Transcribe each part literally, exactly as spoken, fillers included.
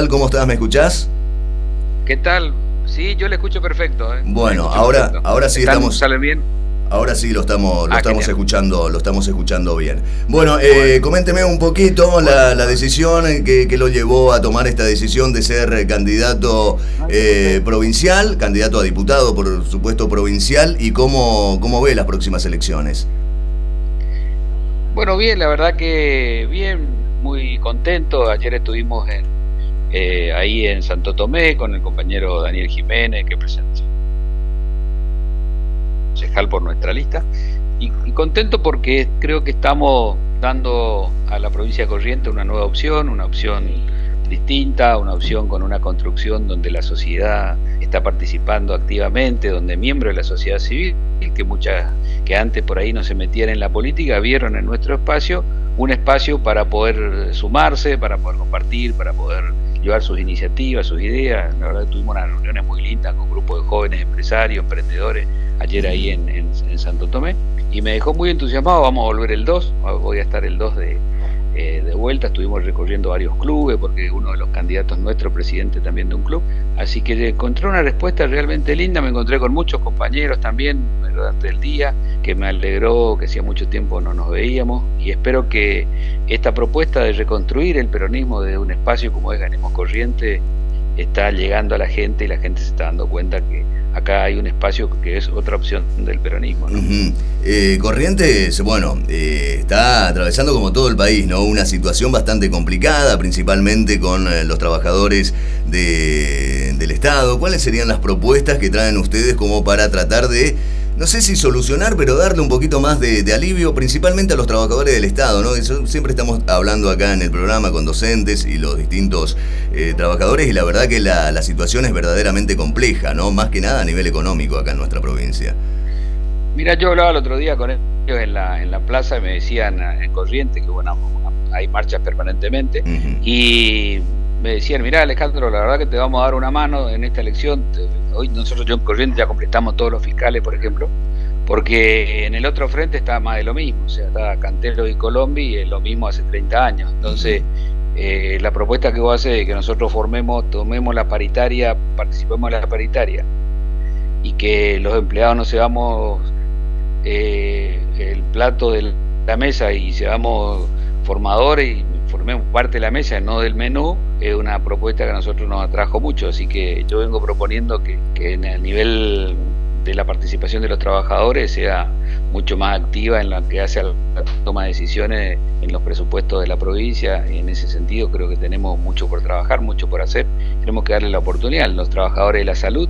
tal? ¿Cómo estás? ¿Me escuchás? ¿Qué tal? Sí, yo le escucho perfecto. ¿eh? Bueno, ahora, perfecto. ahora sí ¿Están, estamos... ¿Salen bien? Ahora sí lo estamos, lo ah, estamos escuchando, lo estamos escuchando bien. Bueno, eh, bueno. coménteme un poquito la, la decisión que, que lo llevó a tomar esta decisión de ser candidato eh, provincial, candidato a diputado, por supuesto, provincial, y cómo, cómo ve las próximas elecciones. Bueno, bien, la verdad que bien, muy contento. Ayer estuvimos en, eh, ahí en Santo Tomé con el compañero Daniel Jiménez, que presentó concejal por nuestra lista, y, y contento porque creo que estamos dando a la provincia de Corrientes una nueva opción, una opción distinta, una opción con una construcción donde la sociedad está participando activamente, donde miembros de la sociedad civil, que muchas que antes por ahí no se metían en la política, vieron en nuestro espacio un espacio para poder sumarse, para poder compartir, para poder llevar sus iniciativas, sus ideas. La verdad tuvimos unas reuniones muy lindas con grupos de jóvenes empresarios, emprendedores, ayer ahí en, en, en Santo Tomé, y me dejó muy entusiasmado. Vamos a volver el dos, voy a estar el dos de, eh, de vuelta. Estuvimos recorriendo varios clubes, porque uno de los candidatos nuestro, presidente también de un club, así que encontré una respuesta realmente linda. Me encontré con muchos compañeros también durante el día, que me alegró, que hacía mucho tiempo no nos veíamos, y espero que esta propuesta de reconstruir el peronismo desde un espacio como es Ganemos Corrientes está llegando a la gente, y la gente se está dando cuenta que acá hay un espacio que es otra opción del peronismo, ¿no? Uh-huh. eh, Corrientes, bueno, eh, está atravesando como todo el país, ¿no? Una situación bastante complicada, principalmente con eh, los trabajadores de, del Estado. ¿Cuáles serían las propuestas que traen ustedes como para tratar de, no sé si solucionar, pero darle un poquito más de, de alivio, principalmente a los trabajadores del Estado, ¿no? Eso, siempre estamos hablando acá en el programa con docentes y los distintos eh, trabajadores, y la verdad que la, la situación es verdaderamente compleja, ¿no? Más que nada a nivel económico acá en nuestra provincia. Mira, yo hablaba el otro día con ellos en la, en la plaza, y me decían en Corrientes que bueno, hay marchas permanentemente, uh-huh. y me decían, mirá Alejandro, la verdad que te vamos a dar una mano en esta elección. Hoy nosotros yo en Corrientes ya completamos todos los fiscales, por ejemplo, porque en el otro frente está más de lo mismo, o sea, está Cantero y Colombi, y es lo mismo hace treinta años. Entonces, eh, la propuesta que vos haces es que nosotros formemos, tomemos la paritaria, participemos en la paritaria, y que los empleados no seamos eh, el plato de la mesa y seamos formadores y formemos parte de la mesa, no del menú, es una propuesta que a nosotros nos atrajo mucho. Así que yo vengo proponiendo que, que en el nivel de la participación de los trabajadores sea mucho más activa en lo que hace a la toma de decisiones en los presupuestos de la provincia, y en ese sentido creo que tenemos mucho por trabajar, mucho por hacer. Tenemos que darle la oportunidad a los trabajadores de la salud,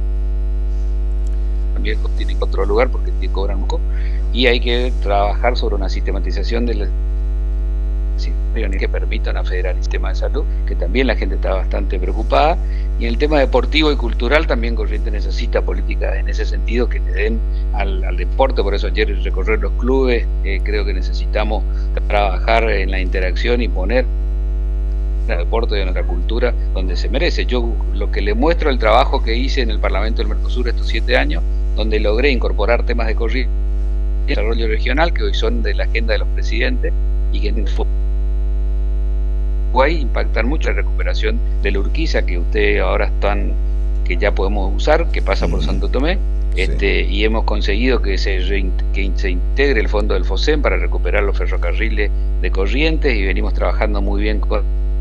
también tienen otro lugar porque cobran poco, y hay que trabajar sobre una sistematización de la que permitan a federar el sistema de salud, que también la gente está bastante preocupada. Y en el tema deportivo y cultural también Corrientes necesita políticas en ese sentido que le den al, al deporte. Por eso ayer recorrer los clubes, eh, creo que necesitamos trabajar en la interacción y poner el deporte de nuestra cultura donde se merece. Yo lo que le muestro el trabajo que hice en el Parlamento del Mercosur estos siete años, donde logré incorporar temas de Corrientes, desarrollo regional, que hoy son de la agenda de los presidentes, y que en Uruguay impactan mucho la recuperación de la Urquiza, que ustedes ahora están, que ya podemos usar, que pasa por Santo Tomé, sí. este, y hemos conseguido que se, que se integre el fondo del FOSEM para recuperar los ferrocarriles de Corrientes, y venimos trabajando muy bien con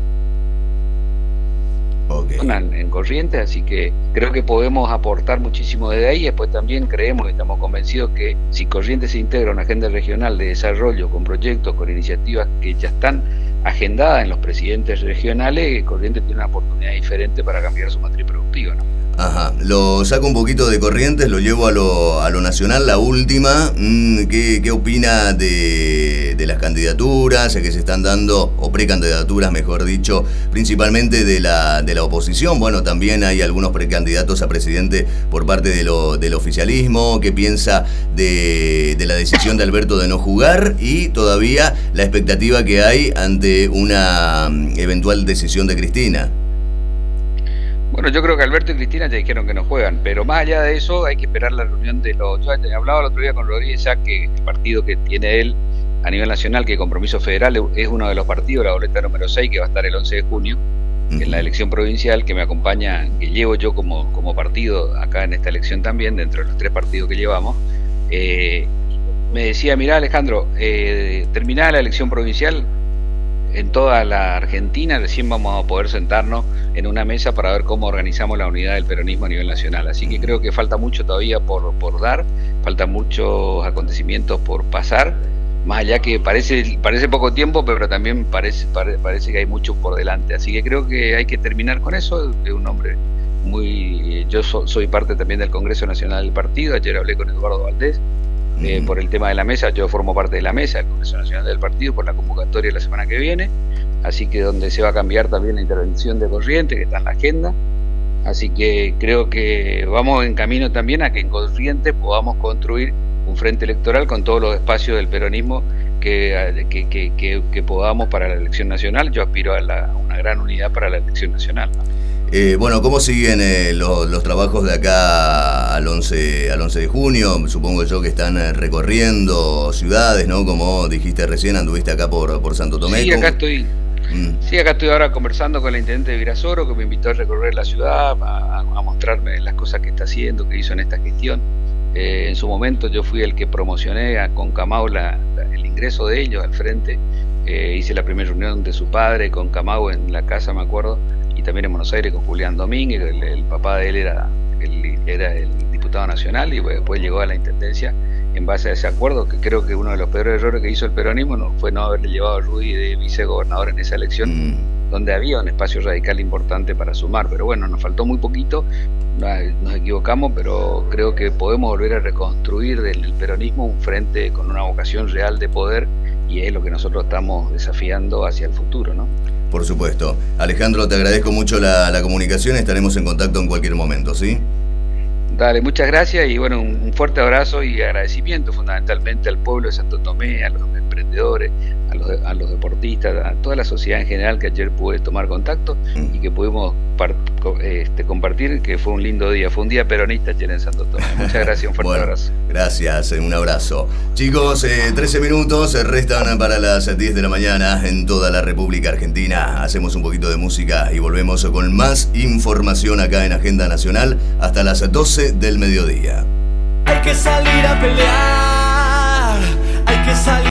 Okay. en Corrientes, así que creo que podemos aportar muchísimo desde ahí. Después también creemos y estamos convencidos que si Corrientes se integra a una agenda regional de desarrollo con proyectos, con iniciativas que ya están agendadas en los presidentes regionales, Corrientes tiene una oportunidad diferente para cambiar su matriz productiva, ¿no? Ajá, lo saco un poquito de Corrientes, lo llevo a lo, a lo nacional, la última. ¿Qué, qué opina de, de las candidaturas que se están dando, o precandidaturas mejor dicho, principalmente de la, de la oposición? Bueno, también hay algunos precandidatos a presidente por parte de lo, del oficialismo. ¿Qué piensa de, de la decisión de Alberto de no jugar, y todavía la expectativa que hay ante una eventual decisión de Cristina? Bueno, yo creo que Alberto y Cristina ya dijeron que no juegan, pero más allá de eso hay que esperar la reunión de los... Yo hablaba el otro día con Rodríguez ya que el partido que tiene él a nivel nacional, que Compromiso Federal es uno de los partidos, la boleta número seis, que va a estar el once de junio, uh-huh. en la elección provincial que me acompaña, que llevo yo como, como partido acá en esta elección también, dentro de los tres partidos que llevamos, eh, me decía, mirá Alejandro, eh, terminada la elección provincial, en toda la Argentina recién vamos a poder sentarnos en una mesa para ver cómo organizamos la unidad del peronismo a nivel nacional. Así que creo que falta mucho todavía por, por dar, faltan muchos acontecimientos por pasar, más allá que parece, parece poco tiempo, pero también parece, pare, parece que hay mucho por delante. Así que creo que hay que terminar con eso. Es un hombre muy... Yo so, soy parte también del Congreso Nacional del Partido, ayer hablé con Eduardo Valdés, Eh, por el tema de la mesa. Yo formo parte de la mesa del Congreso Nacional del Partido por la convocatoria la semana que viene, así que donde se va a cambiar también la intervención de Corrientes, que está en la agenda. Así que creo que vamos en camino también a que en Corrientes podamos construir un frente electoral con todos los espacios del peronismo que, que, que, que, que podamos para la elección nacional. Yo aspiro a la, una gran unidad para la elección nacional, ¿no? Eh, bueno, ¿cómo siguen eh, los, los trabajos de acá al once, al once de junio? Supongo yo que están eh, recorriendo ciudades, ¿no? Como dijiste recién, anduviste acá por, por Santo Tomé. Sí, acá estoy, mm. sí, acá estoy ahora conversando con la intendente de Virasoro, que me invitó a recorrer la ciudad, a, a mostrarme las cosas que está haciendo, que hizo en esta gestión. Eh, en su momento yo fui el que promocioné a, con Camau la, la, el ingreso de ellos al frente. Eh, hice la primera reunión de su padre con Camau en la casa, me acuerdo, y también en Buenos Aires con Julián Domínguez. El, el papá de él era el, era el diputado nacional y después llegó a la intendencia en base a ese acuerdo, que creo que uno de los peores errores que hizo el peronismo no, fue no haberle llevado a Rudy de vicegobernador en esa elección, mm. donde había un espacio radical importante para sumar. Pero bueno, nos faltó muy poquito, nos equivocamos, pero creo que podemos volver a reconstruir del peronismo un frente con una vocación real de poder, y es lo que nosotros estamos desafiando hacia el futuro, ¿no? Por supuesto. Alejandro, te agradezco mucho la, la comunicación, estaremos en contacto en cualquier momento, ¿sí? Dale, muchas gracias y bueno, un, un fuerte abrazo y agradecimiento fundamentalmente al pueblo de Santo Tomé, a los emprendedores, a los, a los deportistas, a toda la sociedad en general, que ayer pude tomar contacto mm. y que pudimos par, este, compartir, que fue un lindo día, fue un día peronista ayer en Santo Tomé. Muchas gracias, un fuerte bueno, abrazo. Gracias, un abrazo. Chicos, eh, trece minutos restan para las diez de la mañana en toda la República Argentina. Hacemos un poquito de música y volvemos con más información acá en Agenda Nacional hasta las doce del mediodía. Hay que salir a pelear, hay que salir.